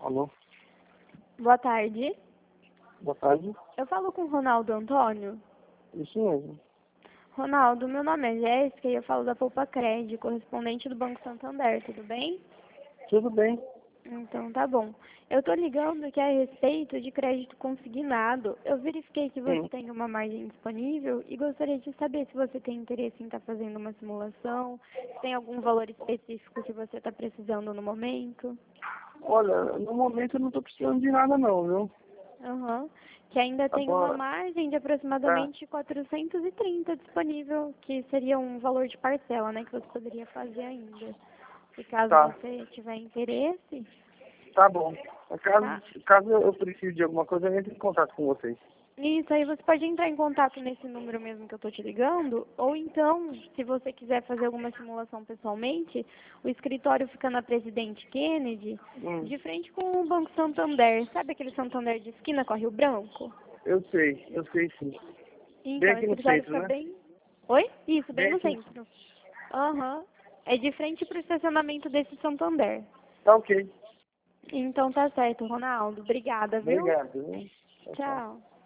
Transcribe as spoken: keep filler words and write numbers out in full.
Alô? Boa tarde. Boa tarde. Eu falo com o Ronaldo Antônio. Isso mesmo. Ronaldo, meu nome é Jéssica e eu falo da Poupa Cred, correspondente do Banco Santander, tudo bem? Tudo bem. Então tá bom. Eu tô ligando aqui a respeito de crédito consignado. Eu verifiquei que você Sim. tem uma margem disponível e gostaria de saber se você tem interesse em estar fazendo uma simulação, se tem algum valor específico que você está precisando no momento. Olha, no momento eu não estou precisando de nada não, viu? Aham. Que ainda tem uma Agora, margem de tá. aproximadamente quatrocentos e trinta disponível, que seria um valor de parcela, né, que você poderia fazer ainda. Se caso Tá. você tiver interesse, Tá bom. Caso, tá? caso eu precise de alguma coisa, eu entro em contato com vocês. Isso, aí você pode entrar em contato nesse número mesmo que eu tô te ligando, ou então, se você quiser fazer alguma simulação pessoalmente, o escritório fica na Presidente Kennedy, Hum, de frente com o Banco Santander. Sabe aquele Santander de esquina com a Rio Branco? eu sei, eu sei sim. Bem Então, o aqui no escritório centro, fica né? bem... Oi? Isso, bem Bem no aqui no... centro. Aham. É de frente pro estacionamento desse Santander. Tá ok. Então tá certo, Ronaldo. Obrigada, viu? Obrigado. Viu? Tchau, tchau. Tchau.